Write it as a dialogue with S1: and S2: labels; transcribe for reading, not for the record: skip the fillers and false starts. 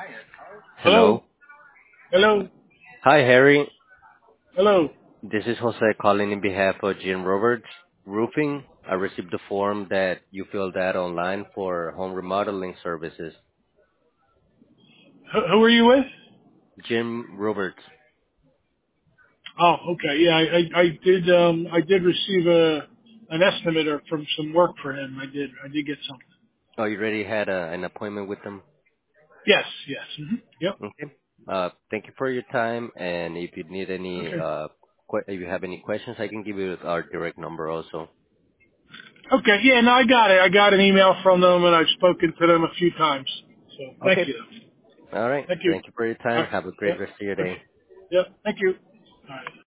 S1: Hello.
S2: Hello.
S1: Hello.
S2: Hi, Harry.
S1: Hello.
S2: This is Jose calling in behalf of Jim Roberts Roofing. I received the form that you filled out online for home remodeling services.
S1: Who are you with?
S2: Jim Roberts.
S1: Oh, okay. Yeah, I did. I did receive an estimate or from some work for him. I did. I did get something.
S2: Oh, you already had an appointment with them?
S1: Yes. Yes. Yep.
S2: Okay. Thank you for your time. And if you need any,
S1: Okay.
S2: if you have any questions, I can give you our direct number also.
S1: Okay. Yeah. No, I got it. I got an email from them, and I've spoken to them a few times. So thank
S2: Okay.
S1: you.
S2: All right.
S1: Thank you.
S2: Thank you for your
S1: All
S2: time.
S1: right.
S2: Have a great
S1: Yep.
S2: rest of your day.
S1: Okay. Yep. Thank you. All right.